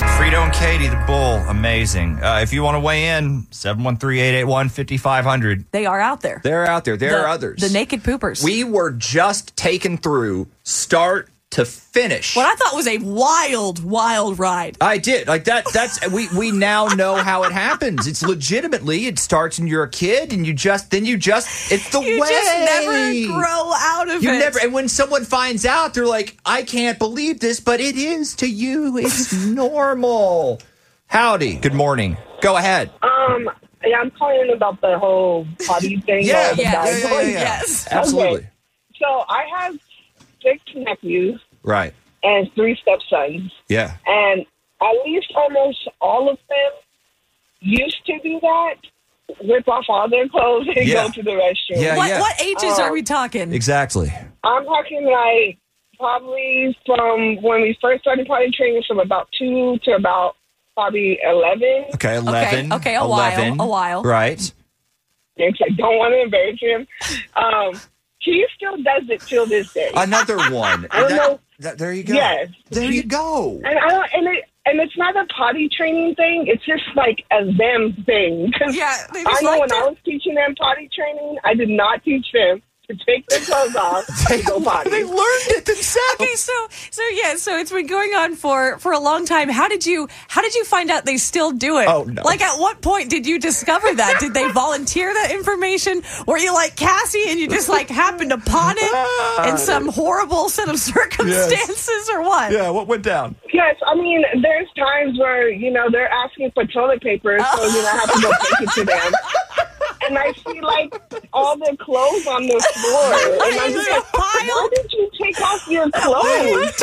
Frito and Katie, the Bull, amazing. If you want to weigh in, 713-881-5500. They are out there. They're out there. There are others. The naked poopers. We were just taken through start to finish. What I thought was a wild, wild ride. I did. Like that's we now know how it happens. It's legitimately, it starts when you're a kid and you just it's the way. You just never grow out of it. And when someone finds out, they're like, I can't believe this, but it is to you. It's normal. Howdy. Good morning. Go ahead. Yeah, I'm calling about the whole potty thing. Yeah. Yes. Absolutely. Okay. So I have 6 nephews. Right. And 3 stepsons. Yeah. And at least almost all of them used to do that. Rip off all their clothes and go to the restroom. Yeah, what ages are we talking? Exactly. I'm talking like probably from when we first started potty training, from about 2 to about probably 11. Okay, 11. Okay, a 11. while. Right. Because I don't want to embarrass him. He still does it till this day. Another one. I don't know. There you go. Yes. There you go. And I don't. And it's not a potty training thing. It's just like a them thing. I know when I was teaching them potty training, I did not teach them to take their clothes off and go potty. They learned it themselves. Okay, so it's been going on for a long time. How did you find out they still do it? Oh, no. Like, at what point did you discover that? Did they volunteer that information? Were you like Cassie and you just like happened upon it in some horrible set of circumstances or what? Yeah, what went down? Yes, I mean, there's times where, they're asking for toilet paper, so I have to go take it to them. And I see, like, all their clothes on the floor. And I'm just like, why did you take off your clothes?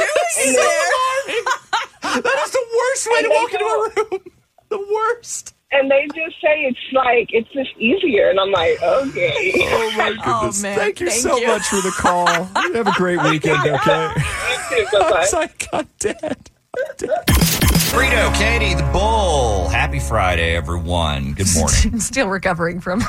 That is the worst way to walk into a room. The worst. And they just say it's just easier. And I'm like, okay. Oh, my goodness. man. Thank you so much for the call. You have a great weekend, okay? You too, bye-bye. I got dead. Frito, Katie, the Bull. Happy Friday, everyone. Good morning. Still recovering from.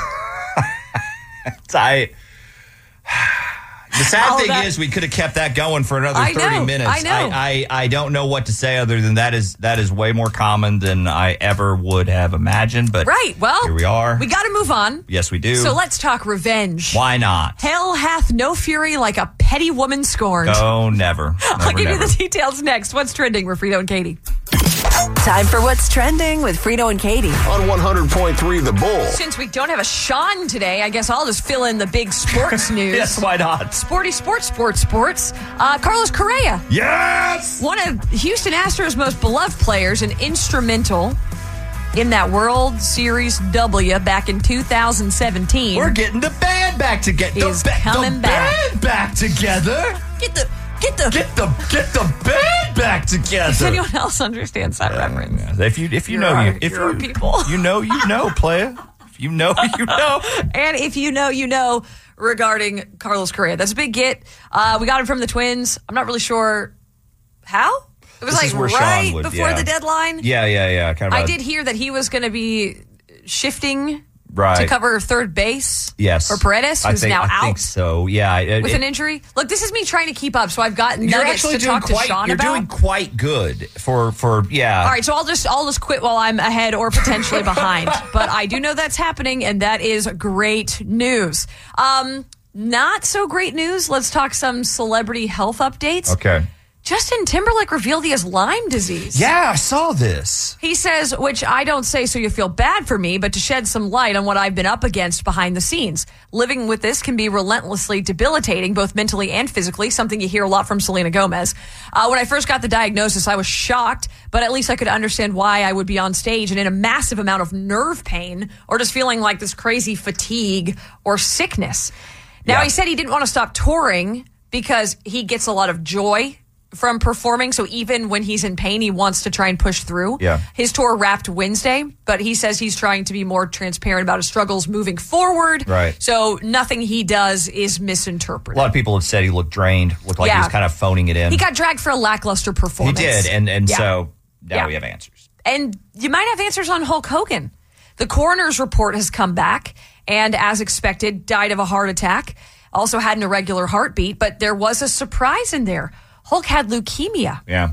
The sad thing is we could have kept that going for another 30 minutes. I know. I don't know what to say other than that is way more common than I ever would have imagined. But right, well, here we are. We got to move on. Yes, we do. So let's talk revenge. Why not? Hell hath no fury like a petty woman scorned. Oh, never. I'll give you the details next. What's trending with Frito and Katie? Time for What's Trending with Frito and Katie. On 100.3 The Bull. Since we don't have a Sean today, I guess I'll just fill in the big sports news. Yes, why not? Sporty sports. Carlos Correa. Yes! One of Houston Astros' most beloved players and instrumental in that World Series W back in 2017. We're getting the band back together. Is coming back. Band back together. Get the band back together. If anyone else understands that reference. Yeah. If you know people. You know, player. If you know, you know. And if you know regarding Carlos Correa. That's a big get. We got him from the Twins. I'm not really sure how. It was this like right before the deadline. Yeah. Kind of. I did hear that he was going to be shifting right to cover third base. Yes. For Paredes, who's now out. I think so. Yeah. With an injury. Look, this is me trying to keep up, so I've got nuggets to talk to Sean about. You're doing quite good for yeah. All right, so I'll just quit while I'm ahead or potentially behind. But I do know that's happening, and that is great news. Not so great news. Let's talk some celebrity health updates. Okay. Justin Timberlake revealed he has Lyme disease. Yeah, I saw this. He says, which I don't say so you feel bad for me, but to shed some light on what I've been up against behind the scenes. Living with this can be relentlessly debilitating, both mentally and physically, something you hear a lot from Selena Gomez. When I first got the diagnosis, I was shocked, but at least I could understand why I would be on stage and in a massive amount of nerve pain or just feeling like this crazy fatigue or sickness. Now, he said he didn't want to stop touring because he gets a lot of joy from performing. So even when he's in pain, he wants to try and push through. Yeah. His tour wrapped Wednesday, but he says he's trying to be more transparent about his struggles moving forward. Right. So nothing he does is misinterpreted. A lot of people have said he looked drained, looked like he was kind of phoning it in. He got dragged for a lackluster performance. He did, and so now we have answers. And you might have answers on Hulk Hogan. The coroner's report has come back, and as expected, died of a heart attack. Also had an irregular heartbeat, but there was a surprise in there. Hulk had leukemia. Yeah.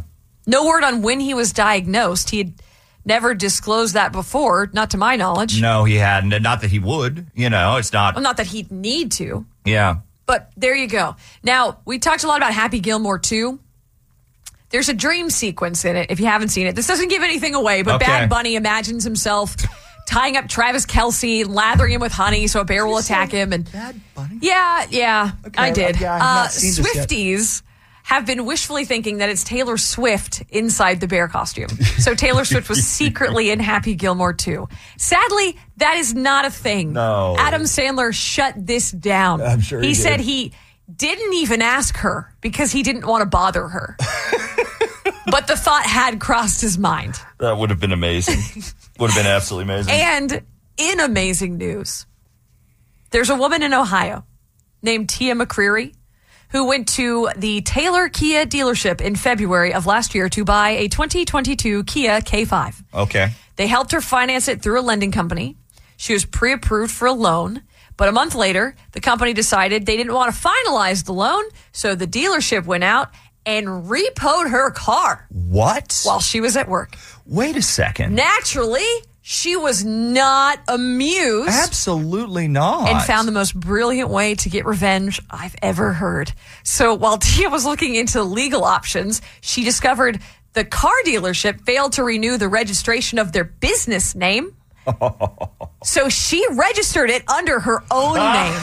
No word on when he was diagnosed. He had never disclosed that before, not to my knowledge. No, he hadn't. Not that he would. It's not. Well, not that he'd need to. Yeah. But there you go. Now, we talked a lot about Happy Gilmore 2. There's a dream sequence in it, if you haven't seen it. This doesn't give anything away, but Bad Bunny imagines himself tying up Travis Kelce, lathering him with honey so a bear will attack him. And Bad Bunny? Yeah, okay, I did. I've not seen this yet. Swifties have been wishfully thinking that it's Taylor Swift inside the bear costume. So Taylor Swift was secretly in Happy Gilmore 2. Sadly, that is not a thing. No. Adam Sandler shut this down. I'm sure he did. said he didn't even ask her because he didn't want to bother her. But the thought had crossed his mind. That would have been amazing. Would have been absolutely amazing. And in amazing news, there's a woman in Ohio named Tia McCreary who went to the Taylor Kia dealership in February of last year to buy a 2022 Kia K5. Okay. They helped her finance it through a lending company. She was pre-approved for a loan. But a month later, the company decided they didn't want to finalize the loan, so the dealership went out and repoed her car. What? While she was at work. Wait a second. Naturally, she was not amused. Absolutely not. And found the most brilliant way to get revenge I've ever heard. So while Tia was looking into legal options, she discovered the car dealership failed to renew the registration of their business name. So she registered it under her own name.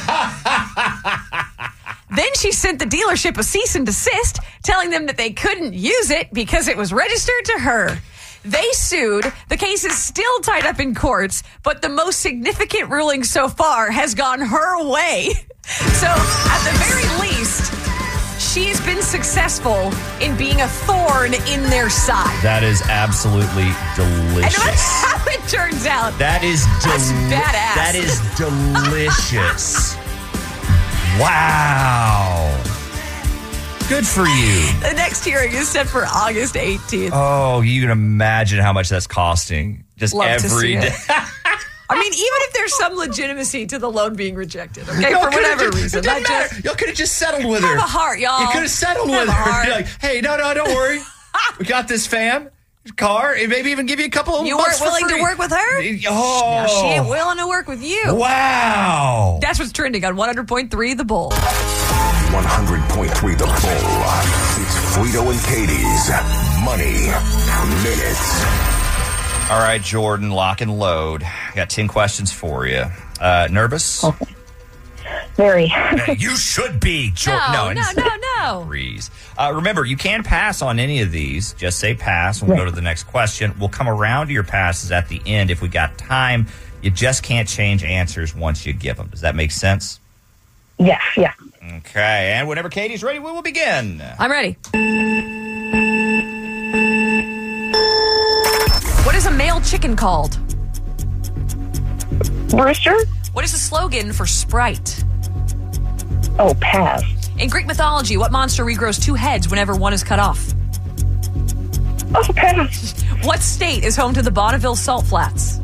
Then she sent the dealership a cease and desist, telling them that they couldn't use it because it was registered to her. They sued. The case is still tied up in courts, but the most significant ruling so far has gone her way. So at the very least, she's been successful in being a thorn in their side. That is absolutely delicious. And that's how it turns out. That is That's badass. That is delicious. Wow. Good for you. The next hearing is set for August 18th. Oh, you can imagine how much that's costing. Just Love to every see day. it. I mean, even if there's some legitimacy to the loan being rejected, okay, for whatever reason. It doesn't matter. Y'all could have just settled with her. Have a heart, y'all. You could have settled with her. You're like, hey, no, don't worry. We got this car, and maybe even give you a couple of You bucks weren't willing for free. to work with her? Oh. Now she ain't willing to work with you. Wow. That's what's trending on 100.3 The Bull. 100.3 The Bull. It's Frito and Katie's Money Minutes. All right, Jordan, lock and load. Got 10 questions for you. Nervous? Okay. Very. You should be, Jordan. No. Breeze. Remember, you can pass on any of these. Just say pass and we'll go to the next question. We'll come around to your passes at the end if we got time. You just can't change answers once you give them. Does that make sense? Yes, yeah. Okay, and whenever Katie's ready, we will begin. I'm ready. What is a male chicken called? Rooster? What is the slogan for Sprite? Oh, pass. In Greek mythology, what monster regrows two heads whenever one is cut off? Oh, pass. What state is home to the Bonneville Salt Flats?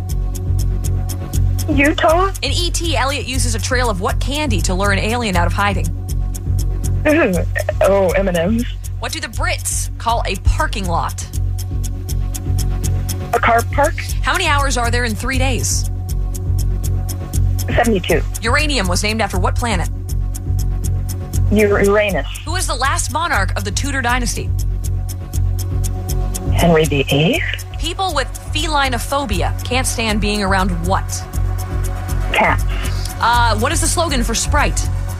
Utah? In E.T., Elliot uses a trail of what candy to lure an alien out of hiding? Oh, M&M's. What do the Brits call a parking lot? A car park? How many hours are there in 3 days? 72. Uranium was named after what planet? Uranus. Who was the last monarch of the Tudor dynasty? Henry VIII. People with felinophobia can't stand being around what? Cats. What is the slogan for Sprite?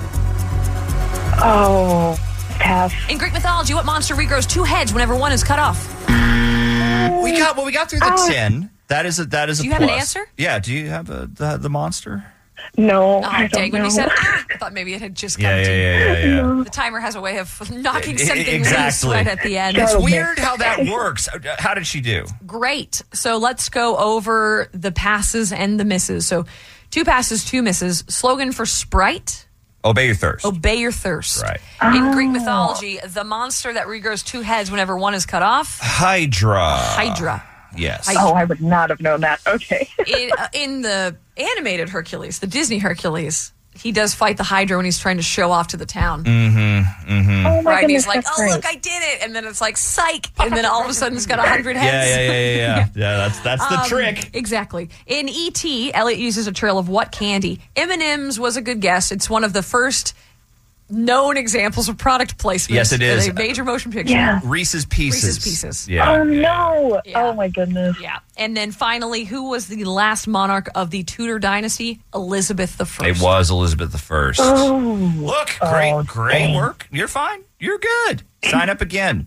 Oh, pass. In Greek mythology, what monster regrows two heads whenever one is cut off? We got through the 10. That is a Do you plus. have an answer? Yeah. Do you have the monster? No, Oh, I don't dang, when know. you said, I thought maybe it had just come Yeah. to you. The timer has a way of knocking something loose right at the end. It's weird how that works. How did she do? Great. So let's go over the passes and the misses. So 2 passes, 2 misses. Slogan for Sprite. Obey your thirst. Obey your thirst. Right. In Greek mythology, the monster that regrows 2 heads whenever one is cut off. Hydra. Yes. Oh, I would not have known that. Okay. In the animated Hercules, the Disney Hercules, he does fight the Hydra when he's trying to show off to the town. Mm-hmm. Mm-hmm. Oh my right? goodness, And he's like, that's oh, great. look, I did it. And then it's like, psych. And then all of a sudden it's got 100 heads. Yeah. That's the trick. Exactly. In E.T., Elliot uses a trail of what candy? M&M's was a good guess. It's one of the first known examples of product placement. Yes, it is. In a major motion picture. Yeah. Reese's Pieces. Yeah. Oh, no. Yeah. Oh, my goodness. Yeah. And then finally, who was the last monarch of the Tudor dynasty? Elizabeth I. It was Elizabeth I. Oh. Look, great dang. work. You're fine. You're good. Sign up again.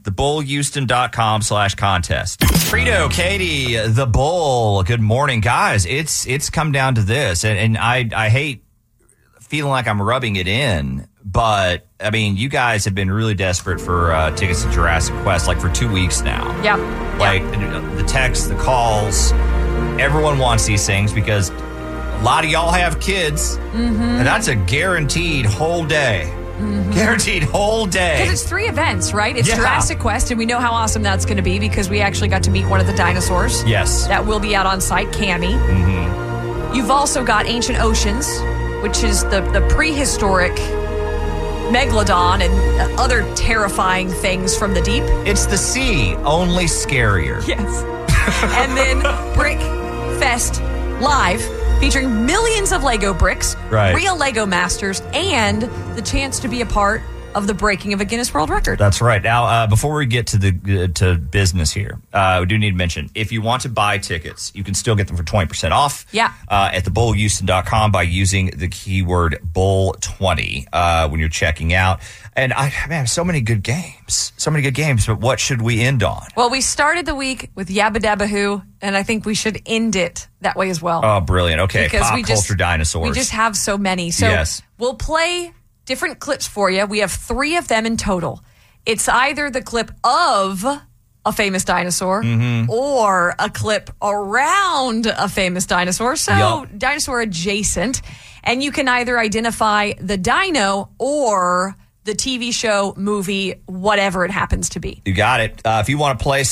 TheBullHouston.com/contest. Frito, Katie, The Bull. Good morning, guys. It's come down to this, and I hate feeling like I'm rubbing it in, but I mean, you guys have been really desperate for tickets to Jurassic Quest, like for 2 weeks now. Yeah. Like the texts, the calls, everyone wants these things because a lot of y'all have kids, and that's a guaranteed whole day. Guaranteed whole day. Because it's 3 events, right? It's Jurassic Quest, and we know how awesome that's going to be because we actually got to meet one of the dinosaurs. Yes. That will be out on site, Cammy. You've also got Ancient Oceans, which is the prehistoric megalodon and other terrifying things from the deep. It's the sea, only scarier. Yes. And then Brick Fest Live, featuring millions of Lego bricks, real Lego masters, and the chance to be a part of the breaking of a Guinness World Record. That's right. Now, before we get to business here, we do need to mention, if you want to buy tickets, you can still get them for 20% off. Yeah. At thebullhouston.com by using the keyword bull20 when you're checking out. And so many good games. But what should we end on? Well, we started the week with Yabba Dabba Who, and I think we should end it that way as well. Oh, brilliant. Okay, because pop culture dinosaurs. We just have so many. So yes. We'll play different clips for you. We have 3 of them in total. It's either the clip of a famous dinosaur or a clip around a famous dinosaur. So dinosaur adjacent. And you can either identify the dino or the TV show, movie, whatever it happens to be. You got it. If you want to play,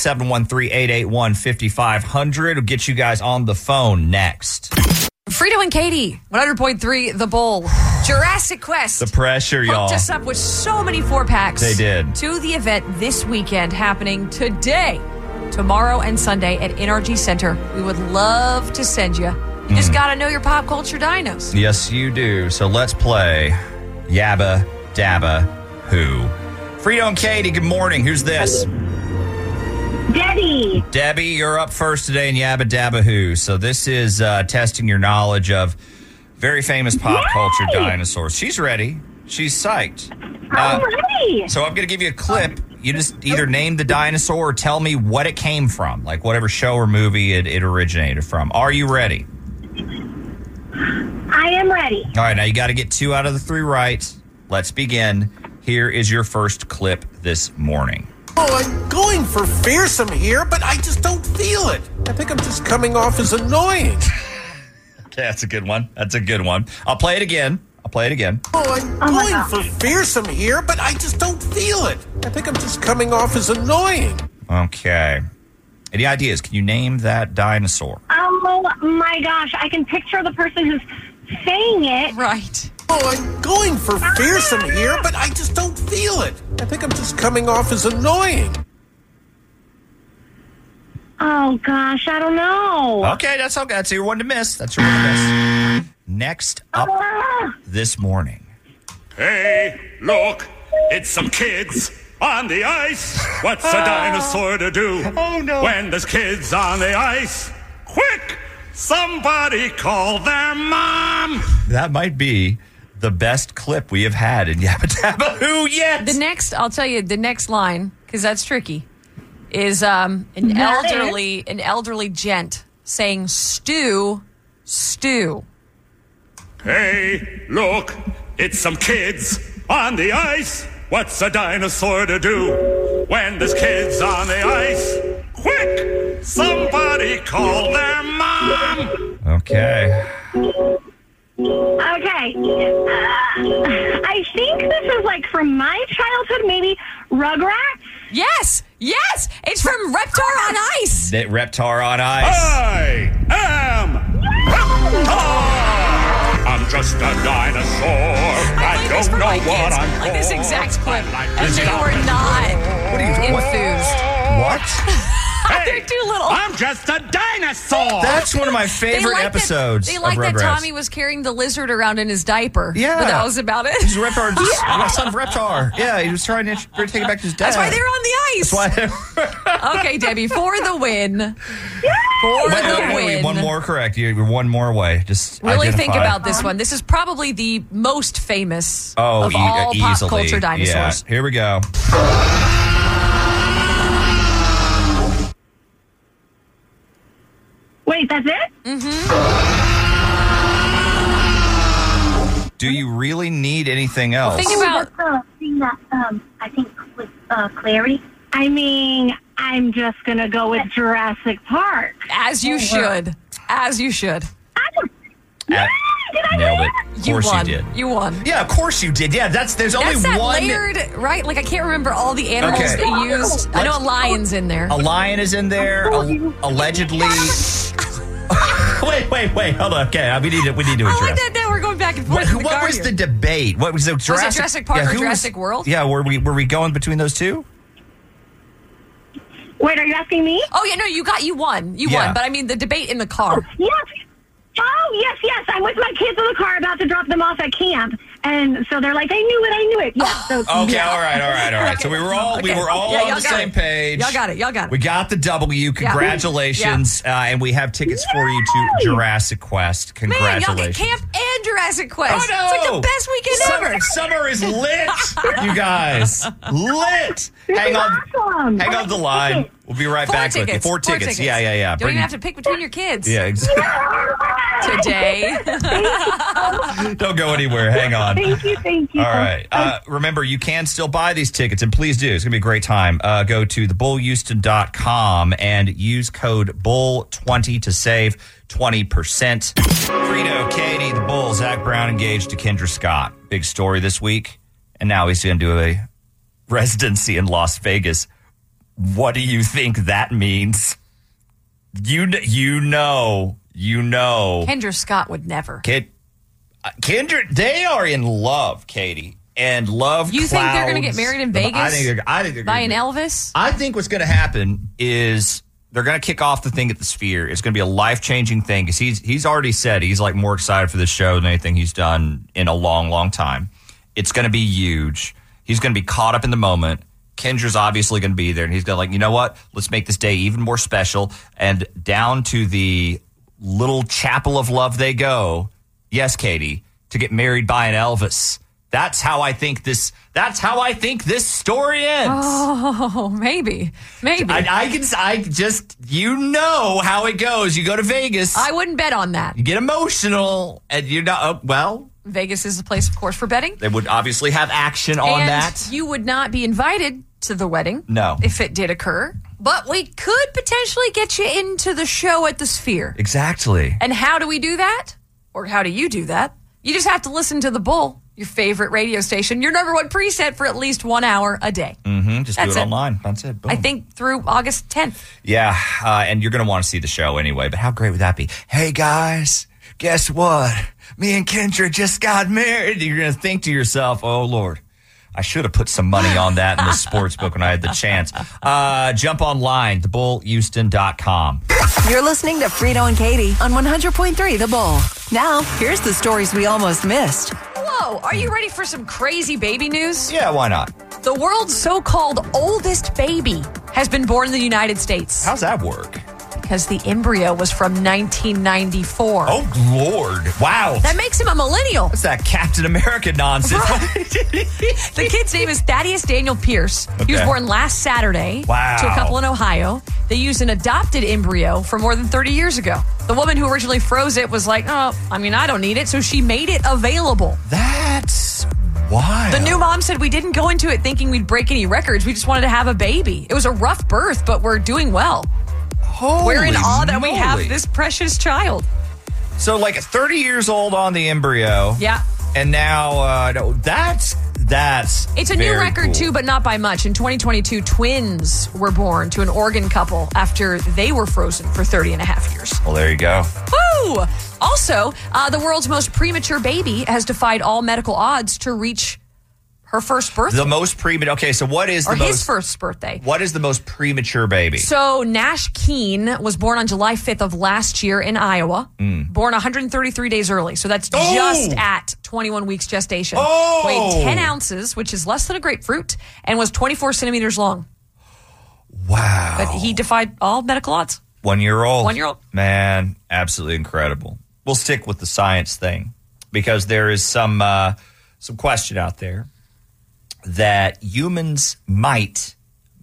713-881-5500 will get you guys on the phone next. Frito and Katie, 100.3 The Bull. Jurassic Quest. The pressure, y'all. Hooked us up with so many 4-packs. They did. To the event this weekend happening today, tomorrow, and Sunday at NRG Center. We would love to send you. You just got to know your pop culture dinos. Yes, you do. So let's play Yabba Dabba Who. Frito and Katie, good morning. Who's this? Debbie, you're up first today in Yabba Dabba Who. So this is testing your knowledge of very famous pop culture dinosaurs. She's ready. She's psyched. I'm ready. So I'm going to give you a clip. You just either name the dinosaur or tell me what it came from, like whatever show or movie it originated from. Are you ready? I am ready. All right, now you got to get 2 out of the 3 right. Let's begin. Here is your first clip this morning. Oh, I'm going for fearsome here, but I just don't feel it. I think I'm just coming off as annoying. Okay, that's a good one. I'll play it again. Oh, I'm going for fearsome here, but I just don't feel it. I think I'm just coming off as annoying. Okay. Any ideas? Can you name that dinosaur? Oh, my gosh. I can picture the person who's saying it. Right. Oh, I'm going for fearsome here, but I just don't feel it. I think I'm just coming off as annoying. Oh, gosh. I don't know. Okay, that's okay. That's your one to miss. Next up this morning. Hey, look, it's some kids on the ice. What's a dinosaur to do? Oh, no. When there's kids on the ice? Quick, somebody call their mom. That might be the best clip we have had in Yabba Dabba Who yet. I'll tell you the next line, because that's tricky, is an elderly gent saying stew. Hey, look, it's some kids on the ice. What's a dinosaur to do when there's kids on the ice? Quick, somebody call their mom. Okay. Okay. I think this is like from my childhood, maybe Rugrats? Yes! It's from Reptar on Ice. Reptar on Ice. I am Reptar. I'm just a dinosaur. I don't know what I'm like this exact clip, and this they were not enthused. What? They're too little. I'm just a dinosaur. That's one of my favorite episodes. They like that Tommy was carrying the lizard around in his diaper. Yeah. But that was about it. He's Reptar, son of Reptar. Yeah, he was trying to take it back to his dad. That's why they're on the ice. Okay, Debbie, for the win. Wait, one more correct. You're one more away. Just really identify. think about this one. This is probably the most famous of all easily. pop culture dinosaurs. Yeah. Here we go. Wait, that's it? Mm-hmm. Do you really need anything else? Think about the thing that I think with Clary. I mean, I'm just gonna go with Jurassic Park. As you should. As you should. Nailed it. Of course you did. You won. Yeah, of course you did. Yeah, there's only that one. Layered, right? Like I can't remember all the animals they used. I know a lion's in there. A lion is in there. Allegedly. Wait. Hold on. Okay, we need to address. I like that. Now we're going back and forth. What was the debate? What was the Jurassic? Was it Jurassic Park or Jurassic World? Yeah, were we going between those two? Wait, are you asking me? Oh yeah, no, you won. You won. But I mean the debate in the car. Yes. Oh, yes. I'm with my kids in the car about to drop them off at camp. And so they're like, I knew it. Yeah. So, okay, all right. So we were all on the same page. Y'all got it. We got the W. Congratulations. And we have tickets for you to Jurassic Quest. Congratulations. Man, y'all get camp and Jurassic Quest. Oh, no. It's like the best weekend ever. Summer is lit, you guys. Lit. Hang on the line. We'll be right back with you. Four tickets. Yeah. Don't even have to pick between your kids. Yeah, exactly. Today. Don't go anywhere. Hang on. Thank you. All right. Remember, you can still buy these tickets, and please do. It's going to be a great time. Go to thebullhouston.com and use code BULL20 to save 20%. Frito, Katie, the Bull, Zach Brown engaged to Kendra Scott. Big story this week. And now he's going to do a residency in Las Vegas. What do you think that means? You know. Kendra Scott would never. Kendra, they are in love, Katie, and love. You think they're going to get married in Vegas? I think they're by an Elvis. I think what's going to happen is they're going to kick off the thing at the Sphere. It's going to be a life-changing thing because he's already said he's like more excited for this show than anything he's done in a long, long time. It's going to be huge. He's going to be caught up in the moment. Kendra's obviously going to be there, and he's going to like, you know what? Let's make this day even more special. And down to the little chapel of love they go. Yes, Katie, to get married by an Elvis. That's how I think this story ends. Oh, maybe. I just how it goes. You go to Vegas. I wouldn't bet on that. You get emotional, and you're not Vegas is the place, of course, for betting. They would obviously have action on that. You would not be invited to the wedding. No. If it did occur. But we could potentially get you into the show at the Sphere. Exactly. And how do we do that? Or how do you do that? You just have to listen to The Bull, your favorite radio station, your number one preset for at least 1 hour a day. Mm-hmm. Just do it online. That's it. Boom. I think through August 10th. Yeah. And you're going to want to see the show anyway. But how great would that be? Hey, guys, guess what? Me and Kendra just got married. You're going to think to yourself, oh, Lord, I should have put some money on that in the sports book when I had the chance. Jump online, thebullhouston.com. You're listening to Frito and Katie on 100.3 The Bull. Now, here's the stories we almost missed. Whoa, are you ready for some crazy baby news? Yeah, why not? The world's so-called oldest baby has been born in the United States. How's that work? Because the embryo was from 1994. Oh, Lord. Wow. That makes him a millennial. What's that Captain America nonsense? Right. The kid's name is Thaddeus Daniel Pierce. Okay. He was born last Saturday to a couple in Ohio. They used an adopted embryo for more than 30 years ago. The woman who originally froze it was like, I don't need it. So she made it available. That's wild. The new mom said, we didn't go into it thinking we'd break any records. We just wanted to have a baby. It was a rough birth, but we're doing well. We're in awe that we have this precious child. So, 30 years old on the embryo. Yeah. And now, that's it's a new record, cool. too, but not by much. In 2022, twins were born to an Oregon couple after they were frozen for 30 and a half years. Well, there you go. Woo! Also, the world's most premature baby has defied all medical odds to reach her first birthday. The most premature. Okay, so what is his first birthday? What is the most premature baby? So Nash Keene was born on July 5th of last year in Iowa. Born 133 days early. So that's just at 21 weeks gestation. Weighed 10 ounces, which is less than a grapefruit, and was 24 centimeters long. Wow. But he defied all medical odds. 1 year old. 1 year old. Man, absolutely incredible. We'll stick with the science thing because there is some question out there that humans might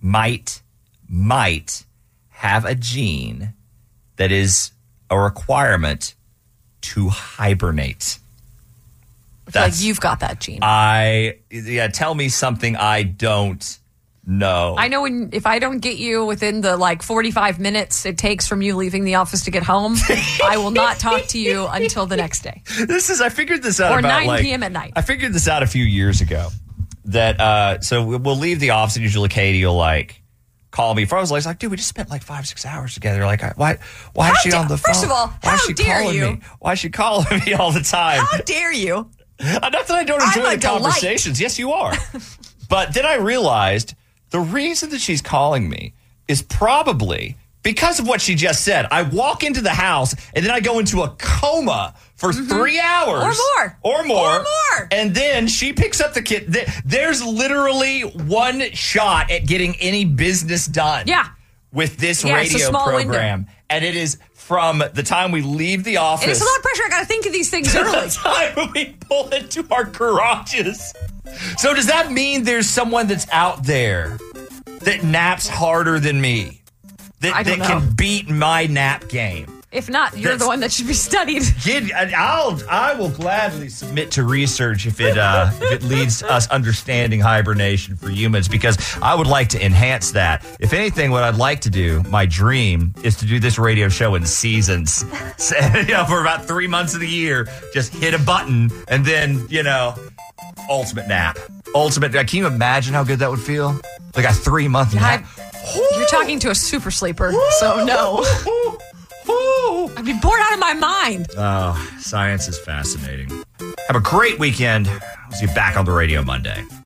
have a gene that is a requirement to hibernate. I feel like you've got that gene. Tell me something I don't know. I know if I don't get you within the 45 minutes it takes from you leaving the office to get home, I will not talk to you until the next day. I figured this out or about 9 p.m. at night. I figured this out a few years ago. That so we'll leave the office and usually Katie will call me. I was like, dude, we just spent 5-6 hours together. Why is she on the phone? First of all, how dare you? Why is she calling me all the time? How dare you? Not that I don't enjoy the conversations. Yes, you are. But then I realized the reason that she's calling me is probably because of what she just said. I walk into the house and then I go into a coma for 3 hours. Or more. And then she picks up the kid. There's literally one shot at getting any business done. Yeah. With this radio program. Window. And it is from the time we leave the office. And it's a lot of pressure. I got to think of these things early. The time we pull into our garages. So does that mean there's someone that's out there that naps harder than me? That can beat my nap game? If not, you're the one that should be studied. I will gladly submit to research if it leads us understanding hibernation for humans, because I would like to enhance that. If anything, what I'd like to do, my dream, is to do this radio show in seasons. For about 3 months of the year, just hit a button and then, ultimate nap. Can you imagine how good that would feel? Like a 3-month nap. You're talking to a super sleeper, so no. I'd be bored out of my mind. Oh, science is fascinating. Have a great weekend. I'll see you back on the radio Monday.